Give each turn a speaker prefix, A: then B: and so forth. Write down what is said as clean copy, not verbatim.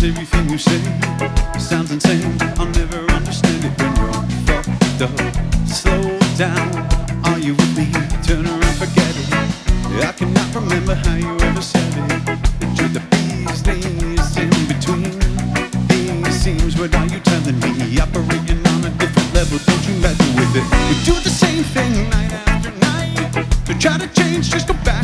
A: everything you say sounds insane. I'll never understand it when you're fucked up. Slow down, are you with me? Turn around, forget it. I cannot remember how you ever said it. That you're the bee's knees in between these seams. What are you telling me? Operating on a different level, don't you meddle with it. We do the same thing night after night. So try to change, just go back